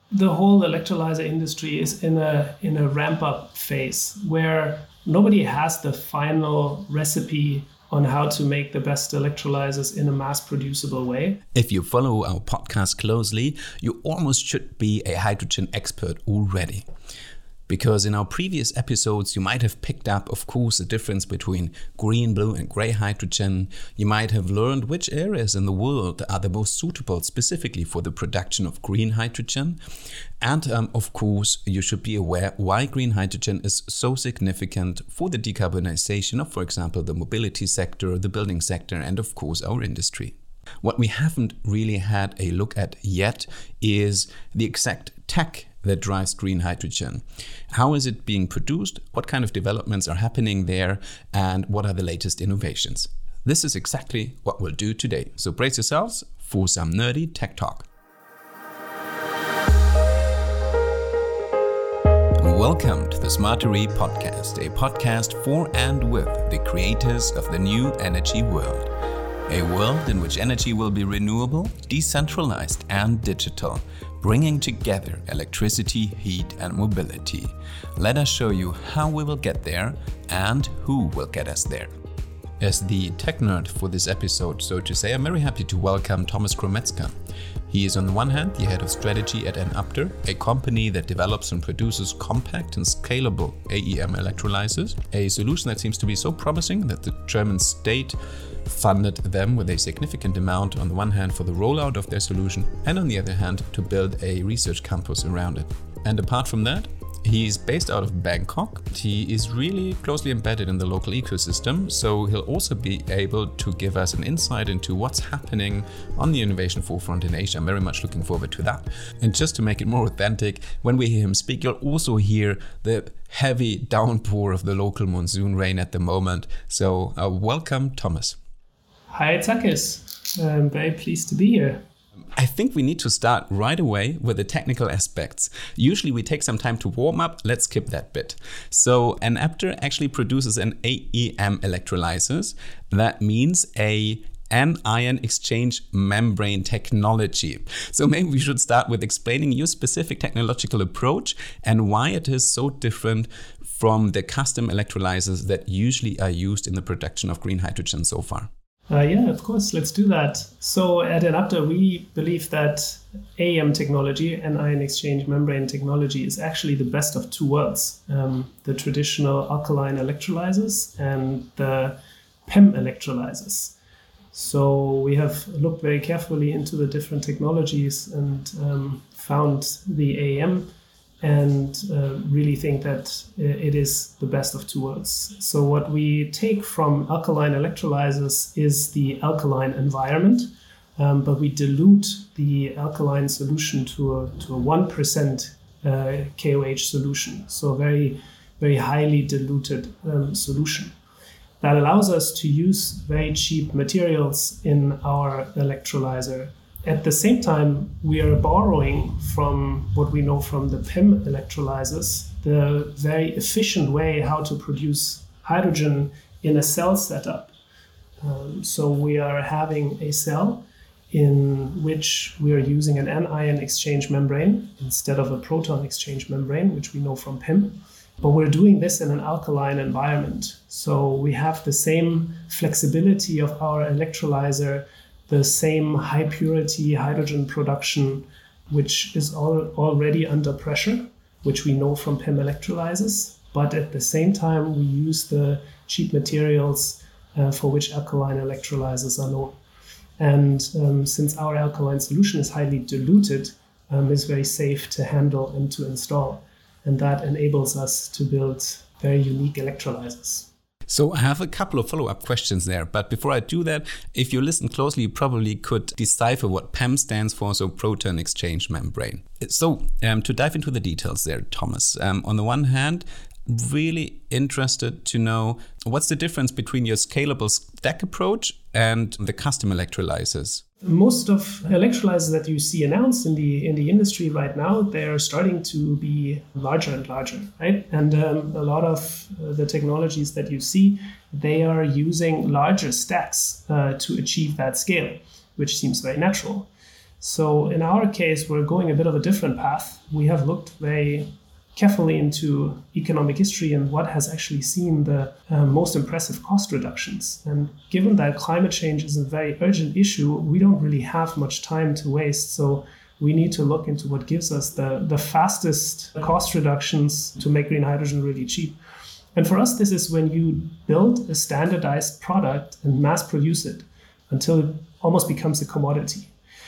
The whole electrolyzer industry is in a ramp-up phase where nobody has the final recipe on how to make the best electrolyzers in a mass-producible way. If you follow our podcast closely, you almost should be a hydrogen expert already. Because in our previous episodes, you might have picked up, of course, the difference between green, blue and gray hydrogen. You might have learned which areas in the world are the most suitable specifically for the production of green hydrogen. And of course, you should be aware why green hydrogen is so significant for the decarbonization of, for example, the mobility sector, the building sector, and of course, our industry. What we haven't really had a look at yet is the exact tech that drives green hydrogen. How is it being produced? What kind of developments are happening there? And what are the latest innovations? This is exactly what we'll do today. So brace yourselves for some nerdy tech talk. Welcome to the Smartery Podcast, a podcast for and with the creators of the new energy world. A world in which energy will be renewable, decentralized and digital, bringing together electricity, heat and mobility. Let us show you how we will get there and who will get us there. As the tech nerd for this episode, so to say, I'm very happy to welcome Thomas Grometzka. He is on the one hand the head of strategy at Enapter, a company that develops and produces compact and scalable AEM electrolyzers, a solution that seems to be so promising that the German state funded them with a significant amount on the one hand for the rollout of their solution and on the other hand to build a research campus around it. And apart from that, he's based out of Bangkok. He is really closely embedded in the local ecosystem, so he'll also be able to give us an insight into what's happening on the innovation forefront in Asia. I'm very much looking forward to that. And just to make it more authentic, when we hear him speak, you'll also hear the heavy downpour of the local monsoon rain at the moment. So welcome, Thomas. Hi, Takis. I'm very pleased to be here. I think we need to start right away with the technical aspects. Usually we take some time to warm up. Let's skip that bit. So Enapter actually produces an AEM electrolyzers. That means a anion exchange membrane technology. So maybe we should start with explaining your specific technological approach and why it is so different from the custom electrolyzers that usually are used in the production of green hydrogen so far. Yeah, of course, let's do that. So at Enapter, we believe that AEM technology, anion exchange membrane technology, is actually the best of two worlds. The traditional alkaline electrolyzers and the PEM electrolyzers. So we have looked very carefully into the different technologies and found the AEM and really think that it is the best of two worlds. So what we take from alkaline electrolyzers is the alkaline environment, but we dilute the alkaline solution to a 1% KOH solution, so a very, very highly diluted solution. That allows us to use very cheap materials in our electrolyzer. At the same time, we are borrowing from what we know from the PEM electrolyzers, the very efficient way how to produce hydrogen in a cell setup. So we are having a cell in which we are using an anion exchange membrane instead of a proton exchange membrane, which we know from PEM. But we're doing this in an alkaline environment. So we have the same flexibility of our electrolyzer, the same high purity hydrogen production, which is already under pressure, which we know from PEM electrolyzers. But at the same time, we use the cheap materials for which alkaline electrolyzers are known. And since our alkaline solution is highly diluted, it's very safe to handle and to install. And that enables us to build very unique electrolyzers. So I have a couple of follow-up questions there. But before I do that, if you listen closely, you probably could decipher what PEM stands for, so proton exchange membrane. So to dive into the details there, Thomas, on the one hand, really interested to know what's the difference between your scalable stack approach and the custom electrolyzers? Most of electrolyzers that you see announced in the industry right now, they're starting to be larger and larger, right? And a lot of the technologies that you see, they are using larger stacks to achieve that scale, which seems very natural. So in our case, we're going a bit of a different path. We have looked very carefully into economic history and what has actually seen the most impressive cost reductions. And given that climate change is a very urgent issue, we don't really have much time to waste. So we need to look into what gives us the fastest cost reductions to make green hydrogen really cheap. And for us, this is when you build a standardized product and mass produce it until it almost becomes a commodity.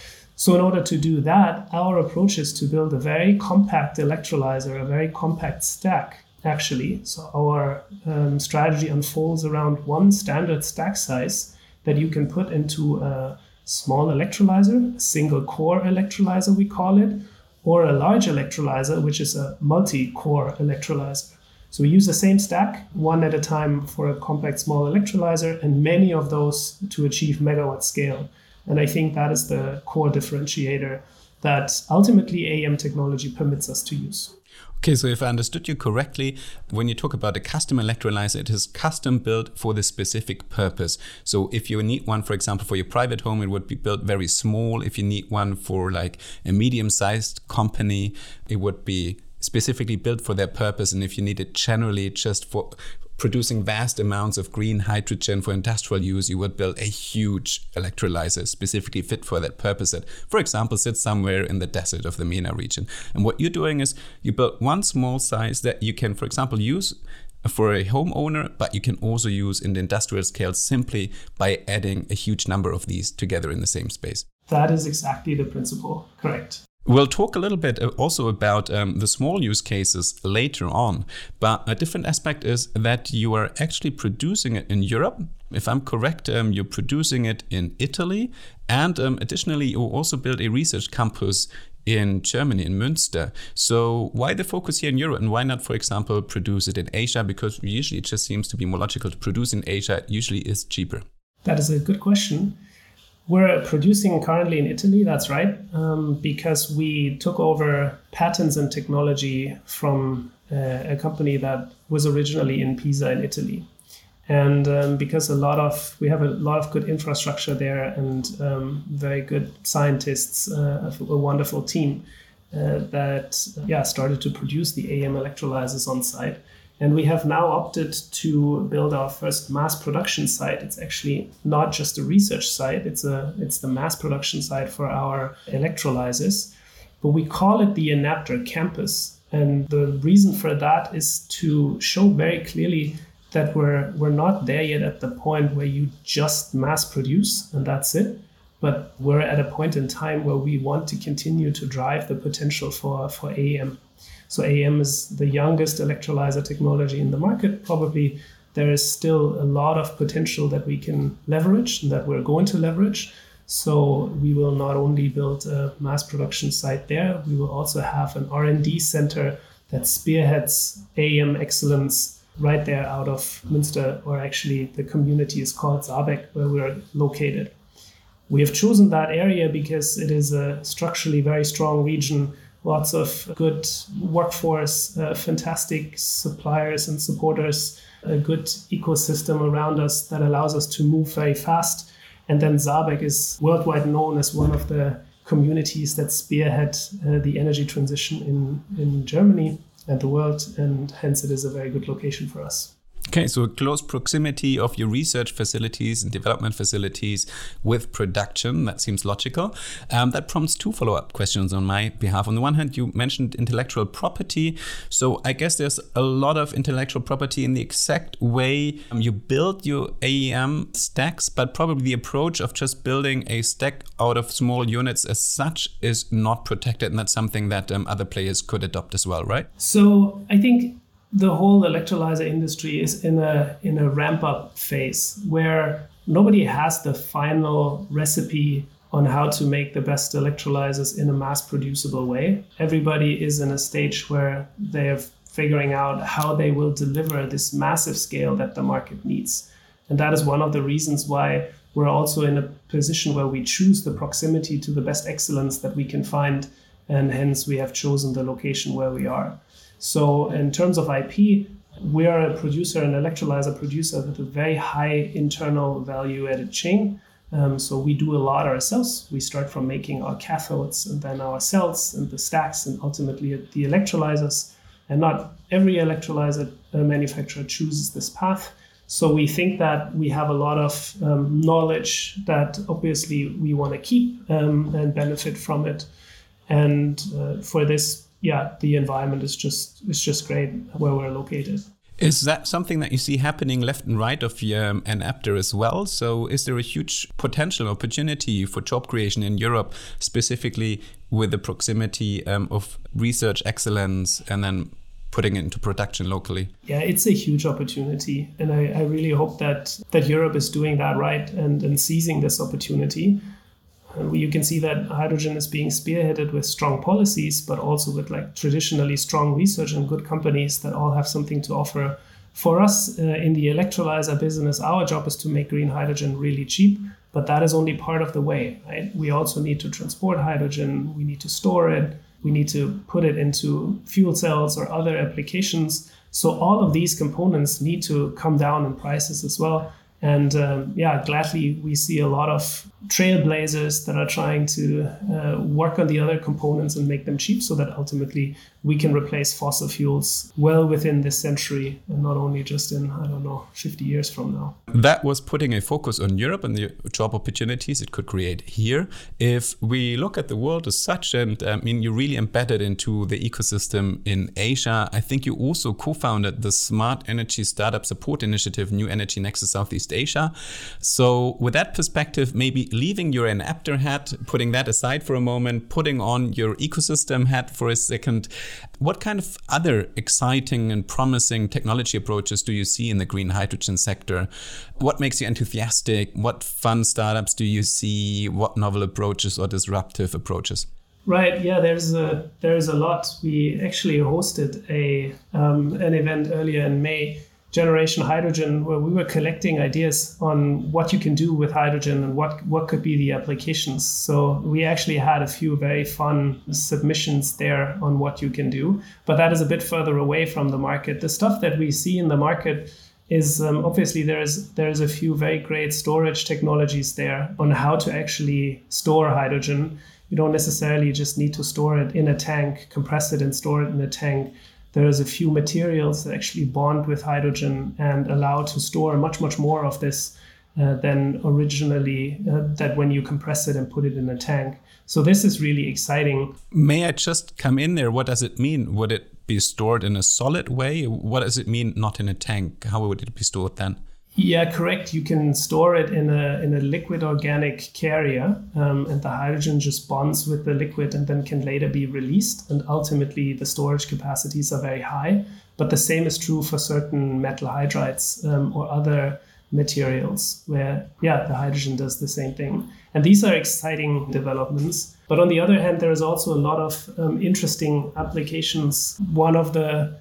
So in order to do that, our approach is to build a very compact electrolyzer, a very compact stack, actually. So our strategy unfolds around one standard stack size that you can put into a small electrolyzer, a single core electrolyzer, we call it, or a large electrolyzer, which is a multi-core electrolyzer. So we use the same stack, one at a time for a compact small electrolyzer, and many of those to achieve megawatt scale. And I think that is the core differentiator that ultimately AM technology permits us to use. Okay, so if I understood you correctly, when you talk about a custom electrolyzer, it is custom built for the specific purpose. So if you need one, for example, for your private home, it would be built very small. If you need one for like a medium-sized company, it would be specifically built for that purpose. And if you need it generally just for producing vast amounts of green hydrogen for industrial use, you would build a huge electrolyzer specifically fit for that purpose that, for example, sits somewhere in the desert of the MENA region. And what you're doing is you build one small size that you can, for example, use for a homeowner, but you can also use in the industrial scale simply by adding a huge number of these together in the same space. That is exactly the principle, correct. We'll talk a little bit also about the small use cases later on, but a different aspect is that you are actually producing it in Europe. If I'm correct, you're producing it in Italy, and additionally, you also build a research campus in Germany, in Münster. So why the focus here in Europe, and why not, for example, produce it in Asia? Because usually it just seems to be more logical to produce in Asia. It usually is cheaper. That is a good question. We're producing currently in Italy, that's right, because we took over patents and technology from a company that was originally in Pisa in Italy. And because we have a lot of good infrastructure there and very good scientists, a wonderful team that started to produce the AM electrolyzers on site. And we have now opted to build our first mass production site. It's actually not just a research site, it's the mass production site for our electrolyzers. But we call it the Enapter campus. And the reason for that is to show very clearly that we're not there yet at the point where you just mass produce and that's it. But we're at a point in time where we want to continue to drive the potential for AM. So AM is the youngest electrolyzer technology in the market. Probably there is still a lot of potential that we can leverage and that we're going to leverage. So we will not only build a mass production site there, we will also have an R&D center that spearheads AM excellence right there out of Münster, or actually the community is called Saarbeck, where we're located. We have chosen that area because it is a structurally very strong region. Lots of good workforce, fantastic suppliers and supporters, a good ecosystem around us that allows us to move very fast. And then Saarbeck is worldwide known as one of the communities that spearhead the energy transition in Germany and the world, and hence it is a very good location for us. Okay, so close proximity of your research facilities and development facilities with production, that seems logical. That prompts two follow-up questions on my behalf. On the one hand, you mentioned intellectual property. So I guess there's a lot of intellectual property in the exact way you build your AEM stacks, but probably the approach of just building a stack out of small units as such is not protected, and that's something that other players could adopt as well, right? So I think the whole electrolyzer industry is in a ramp-up phase where nobody has the final recipe on how to make the best electrolyzers in a mass-producible way. Everybody is in a stage where they're figuring out how they will deliver this massive scale that the market needs. And that is one of the reasons why we're also in a position where we choose the proximity to the best excellence that we can find, and hence we have chosen the location where we are. So in terms of IP, we are a producer, an electrolyzer producer with a very high internal value-added chain. So we do a lot ourselves. We start from making our cathodes and then our cells and the stacks and ultimately the electrolyzers. And not every electrolyzer manufacturer chooses this path. So we think that we have a lot of knowledge that obviously we want to keep and benefit from it. And for this, the environment is just great where we're located. Is that something that you see happening left and right of Enapter as well? So is there a huge potential opportunity for job creation in Europe, specifically with the proximity of research excellence and then putting it into production locally? Yeah, it's a huge opportunity. And I really hope that Europe is doing that right and seizing this opportunity. You can see that hydrogen is being spearheaded with strong policies, but also with like traditionally strong research and good companies that all have something to offer. For us in the electrolyzer business, our job is to make green hydrogen really cheap, but that is only part of the way, right? We also need to transport hydrogen, we need to store it, we need to put it into fuel cells or other applications. So all of these components need to come down in prices as well. And gladly, we see a lot of trailblazers that are trying to work on the other components and make them cheap so that ultimately we can replace fossil fuels well within this century and not only just in, 50 years from now. That was putting a focus on Europe and the job opportunities it could create here. If we look at the world as such, and you're really embedded into the ecosystem in Asia, I think you also co-founded the Smart Energy Startup Support Initiative, New Energy Nexus Southeast Asia. So with that perspective, maybe leaving your Enapter hat, putting that aside for a moment, putting on your ecosystem hat for a second, what kind of other exciting and promising technology approaches do you see in the green hydrogen sector? What makes you enthusiastic? What fun startups do you see? What novel approaches or disruptive approaches? Right. Yeah, there is a lot. We actually hosted an event earlier in May, Generation Hydrogen, where we were collecting ideas on what you can do with hydrogen and what could be the applications. So we actually had a few very fun submissions there on what you can do, but that is a bit further away from the market. The stuff that we see in the market is obviously there's a few very great storage technologies there on how to actually store hydrogen. You don't necessarily just need to store it in a tank, compress it and store it in a tank. There's a few materials that actually bond with hydrogen and allow to store much, much more of this than originally that when you compress it and put it in a tank. So this is really exciting. May I just come in there? What does it mean? Would it be stored in a solid way? What does it mean not in a tank? How would it be stored then? Yeah, correct. You can store it in a liquid organic carrier, and the hydrogen just bonds with the liquid and then can later be released. And ultimately, the storage capacities are very high. But the same is true for certain metal hydrides or other materials where, the hydrogen does the same thing. And these are exciting developments. But on the other hand, there is also a lot of interesting applications. One of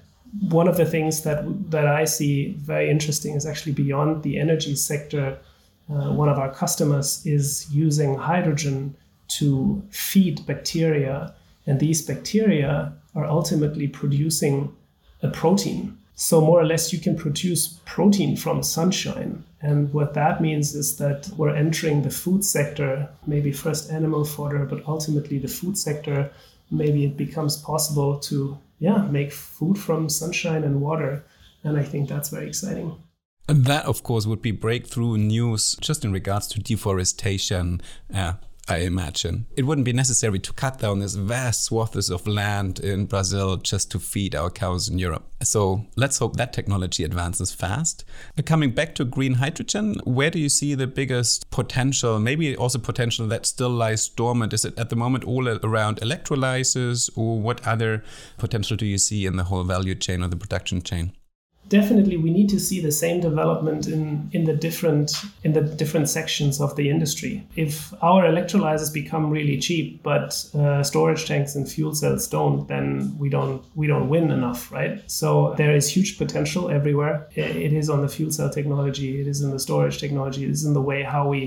the things that I see very interesting is actually beyond the energy sector. One of our customers is using hydrogen to feed bacteria, and these bacteria are ultimately producing a protein. So more or less you can produce protein from sunshine. And what that means is that we're entering the food sector, maybe first animal fodder, but ultimately the food sector. Maybe it becomes possible to make food from sunshine and water. And I think that's very exciting. And that, of course, would be breakthrough news just in regards to deforestation, I imagine. It wouldn't be necessary to cut down this vast swaths of land in Brazil just to feed our cows in Europe. So let's hope that technology advances fast. Coming back to green hydrogen, where do you see the biggest potential, maybe also potential that still lies dormant? Is it at the moment all around electrolyzers, or what other potential do you see in the whole value chain or the production chain? Definitely, we need to see the same development in the different sections of the industry. If our electrolyzers become really cheap, but storage tanks and fuel cells don't, then we don't win enough, right? So there is huge potential everywhere. It is on the fuel cell technology, it is in the storage technology, it is in the way how we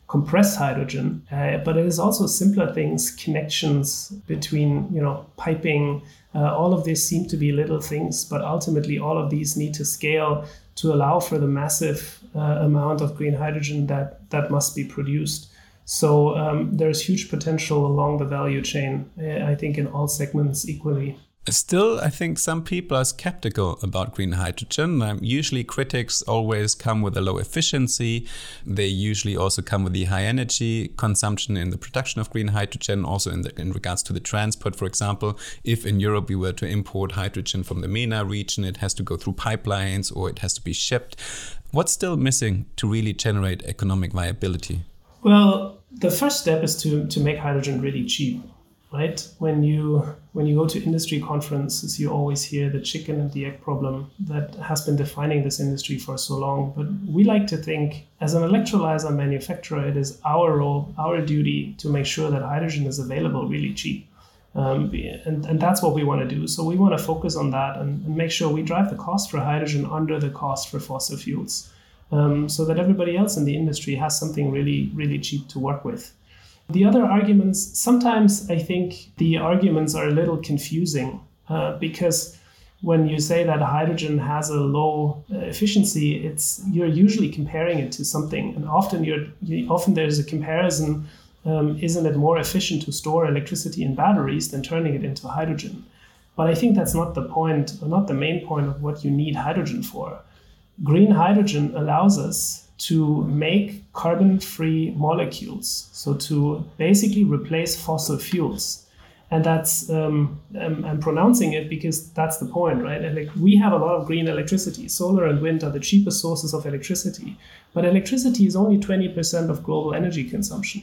compress hydrogen, but it is also simpler things, connections between, piping. All of these seem to be little things, but ultimately all of these need to scale to allow for the massive amount of green hydrogen that must be produced. So there's huge potential along the value chain, I think, in all segments equally. Still, I think some people are skeptical about green hydrogen. Usually critics always come with a low efficiency. They usually also come with the high energy consumption in the production of green hydrogen, also in regards to the transport. For example, if in Europe we were to import hydrogen from the MENA region, it has to go through pipelines or it has to be shipped. What's still missing to really generate economic viability? Well, the first step is to make hydrogen really cheap. Right? When you go to industry conferences, you always hear the chicken and the egg problem that has been defining this industry for so long. But we like to think, as an electrolyzer manufacturer, it is our role, our duty to make sure that hydrogen is available really cheap. And that's what we want to do. So we want to focus on that and make sure we drive the cost for hydrogen under the cost for fossil fuels, so that everybody else in the industry has something really, really cheap to work with. The other arguments, sometimes I think the arguments are a little confusing because when you say that hydrogen has a low efficiency, you're usually comparing it to something, and often there's a comparison. Isn't it more efficient to store electricity in batteries than turning it into hydrogen? But I think that's not the point, or not the main point of what you need hydrogen for. Green hydrogen allows us to make carbon-free molecules, so to basically replace fossil fuels. And that's, I'm pronouncing it because that's the point, right? We have a lot of green electricity. Solar and wind are the cheapest sources of electricity, but electricity is only 20% of global energy consumption.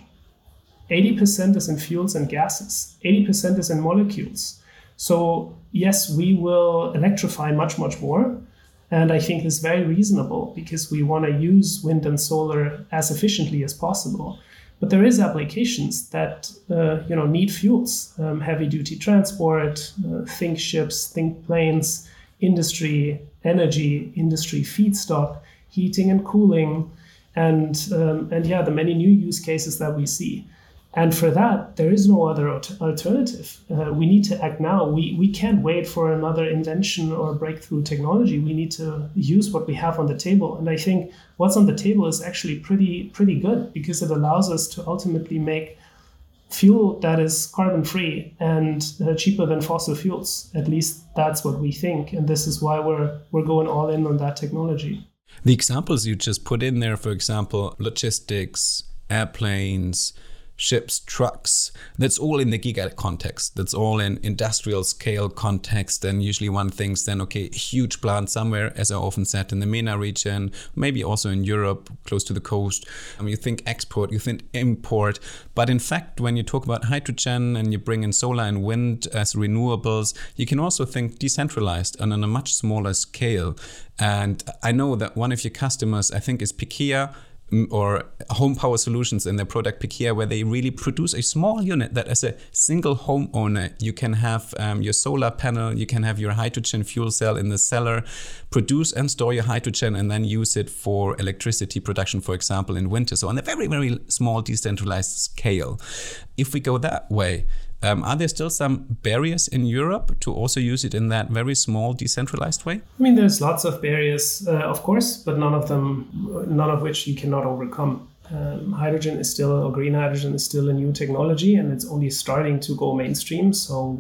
80% is in fuels and gases, 80% is in molecules. So yes, we will electrify much, much more. And I think it's very reasonable because we want to use wind and solar as efficiently as possible. But there is applications that need fuels, heavy-duty transport, think ships, think planes, industry, energy, industry feedstock, heating and cooling, and the many new use cases that we see. And for that, there is no other alternative. We need to act now. We can't wait for another invention or breakthrough technology. We need to use what we have on the table. And I think what's on the table is actually pretty good because it allows us to ultimately make fuel that is carbon-free and cheaper than fossil fuels. At least that's what we think. And this is why we're going all in on that technology. The examples you just put in there, for example, logistics, airplanes, ships, trucks, that's all in the giga context. That's all in industrial scale context. And usually one thinks then, okay, huge plant somewhere, as I often said, in the MENA region, maybe also in Europe, close to the coast. You think export, you think import. But in fact, when you talk about hydrogen and you bring in solar and wind as renewables, you can also think decentralized and on a much smaller scale. And I know that one of your customers, I think, is Pikea, or Home Power Solutions in their product Pikea, where they really produce a small unit that as a single homeowner, you can have your solar panel, you can have your hydrogen fuel cell in the cellar, produce and store your hydrogen and then use it for electricity production, for example, in winter. So on a very, very small decentralized scale. If we go that way, are there still some barriers in Europe to also use it in that very small decentralized way? I mean, there's lots of barriers, of course, but none of which you cannot overcome. Green hydrogen is still a new technology and it's only starting to go mainstream. So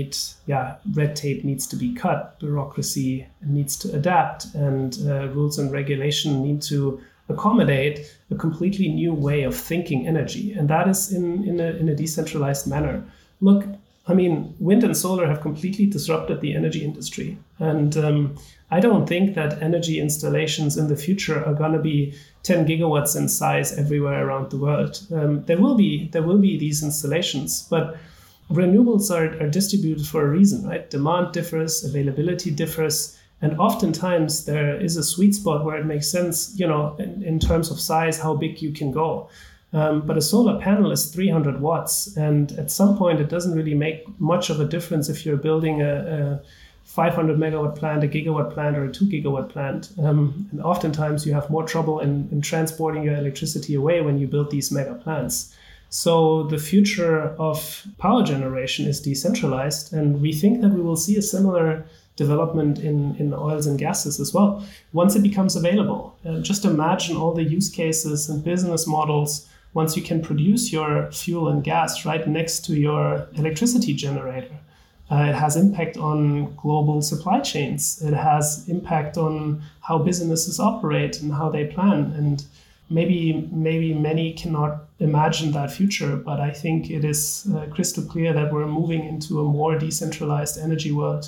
red tape needs to be cut, bureaucracy needs to adapt, and rules and regulation need to accommodate a completely new way of thinking energy. And that is in a decentralized manner. Look, I mean, wind and solar have completely disrupted the energy industry. And I don't think that energy installations in the future are going to be 10 gigawatts in size everywhere around the world. There will be these installations, but renewables are distributed for a reason, right? Demand differs, availability differs, and oftentimes there is a sweet spot where it makes sense, in terms of size, how big you can go. But a solar panel is 300 watts. And at some point, it doesn't really make much of a difference if you're building a 500 megawatt plant, a gigawatt plant, or a 2 gigawatt plant. And oftentimes you have more trouble in transporting your electricity away when you build these mega plants. So the future of power generation is decentralized, and we think that we will see a similar development in oils and gases as well once it becomes available. Just imagine all the use cases and business models once you can produce your fuel and gas right next to your electricity generator. It has impact on global supply chains. It has impact on how businesses operate and how they plan. And maybe many cannot imagine that future, but I think it is crystal clear that we're moving into a more decentralized energy world.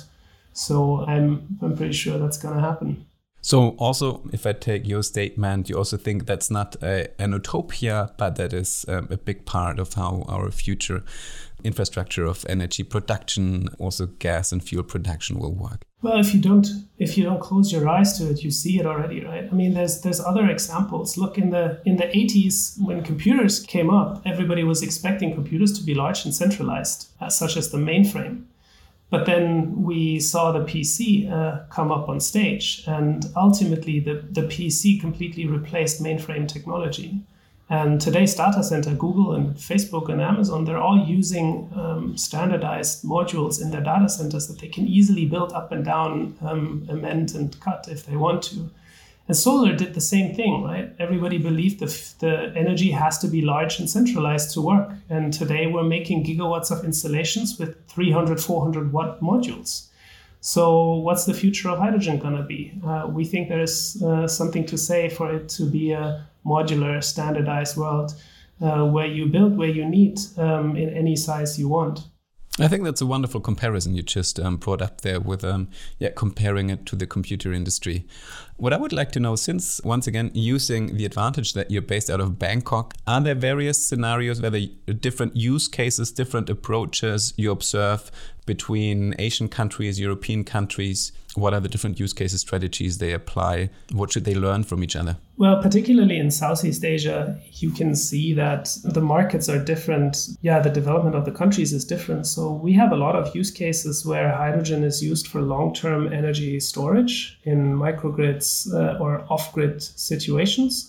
So I'm pretty sure that's going to happen. So also, if I take your statement, you also think that's not an utopia, but that is a big part of how our future infrastructure of energy production, also gas and fuel production, will work. Well, if you don't close your eyes to it, you see it already, right? I mean, there's other examples. Look, in the 80s, when computers came up, everybody was expecting computers to be large and centralized, such as the mainframe. But then we saw the PC come up on stage, and ultimately the PC completely replaced mainframe technology. And today's data center, Google and Facebook and Amazon, they're all using standardized modules in their data centers that they can easily build up and down, amend and cut if they want to. And solar did the same thing, right? Everybody believed the energy has to be large and centralized to work. And today we're making gigawatts of installations with 300, 400 watt modules. So what's the future of hydrogen going to be? We think there's something to say for it to be a modular, standardized world where you build where you need in any size you want. I think that's a wonderful comparison you just brought up there with comparing it to the computer industry. What I would like to know, since once again using the advantage that you're based out of Bangkok, are there various scenarios where the different use cases, different approaches you observe between Asian countries, European countries? What are the different use cases, strategies they apply? What should they learn from each other? Well, particularly in Southeast Asia, you can see that the markets are different. Yeah, the development of the countries is different. So we have a lot of use cases where hydrogen is used for long-term energy storage in microgrids or off-grid situations.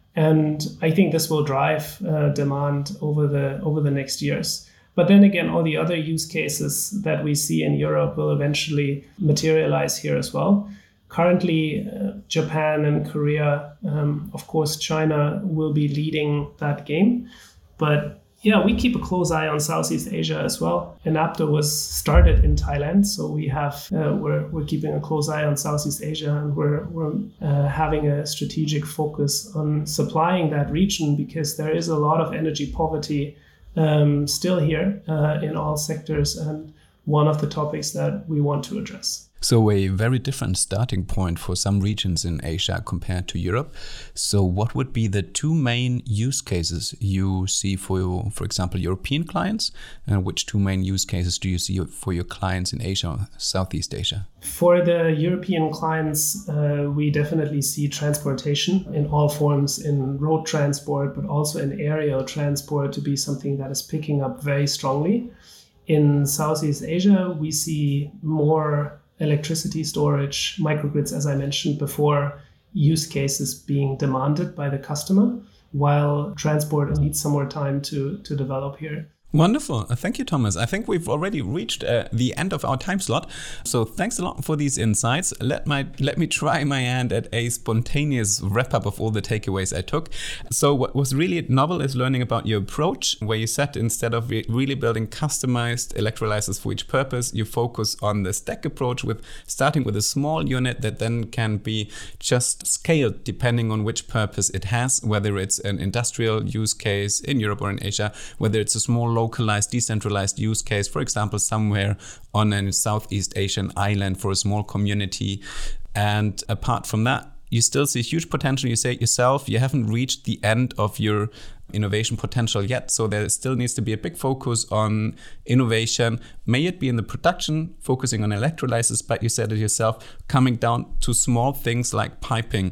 And I think this will drive demand over the next years. But then again, all the other use cases that we see in Europe will eventually materialize here as well. Currently, Japan and Korea, of course, China will be leading that game. But yeah, we keep a close eye on Southeast Asia as well. Enapter was started in Thailand, so we have we're keeping a close eye on Southeast Asia, and we're having a strategic focus on supplying that region because there is a lot of energy poverty still here in all sectors, and one of the topics that we want to address. So a very different starting point for some regions in Asia compared to Europe. So what would be the two main use cases you see for example, European clients? And which two main use cases do you see for your clients in Asia or Southeast Asia? For the European clients, we definitely see transportation in all forms, in road transport, but also in aerial transport to be something that is picking up very strongly. In Southeast Asia, we see more electricity storage, microgrids, as I mentioned before, use cases being demanded by the customer, while transport needs some more time to develop here. Wonderful. Thank you, Thomas. I think we've already reached the end of our time slot. So thanks a lot for these insights. Let me try my hand at a spontaneous wrap-up of all the takeaways I took. So what was really novel is learning about your approach, where you said instead of really building customized electrolyzers for each purpose, you focus on the stack approach, with starting with a small unit that then can be just scaled depending on which purpose it has, whether it's an industrial use case in Europe or in Asia, whether it's a small localized, decentralized use case, for example, somewhere on a Southeast Asian island for a small community. And apart from that, you still see huge potential. You say it yourself, you haven't reached the end of your innovation potential yet. So there still needs to be a big focus on innovation. May it be in the production, focusing on electrolyzers, but you said it yourself, coming down to small things like piping,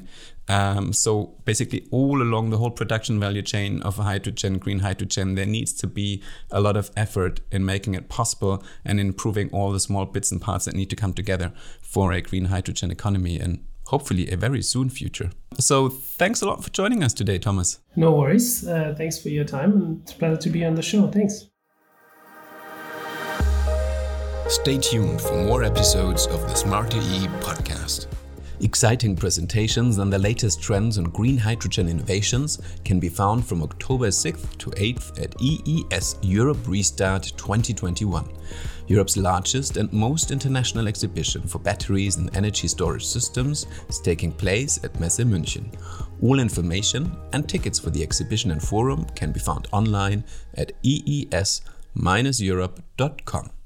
So basically all along the whole production value chain of hydrogen, green hydrogen, there needs to be a lot of effort in making it possible and improving all the small bits and parts that need to come together for a green hydrogen economy and hopefully a very soon future. So thanks a lot for joining us today, Thomas. No worries. Thanks for your time, and it's a pleasure to be on the show. Thanks. Stay tuned for more episodes of the SmarterE podcast. Exciting presentations and the latest trends on green hydrogen innovations can be found from October 6th to 8th at EES Europe Restart 2021, Europe's largest and most international exhibition for batteries and energy storage systems is taking place at Messe München. All information and tickets for the exhibition and forum can be found online at ees-europe.com.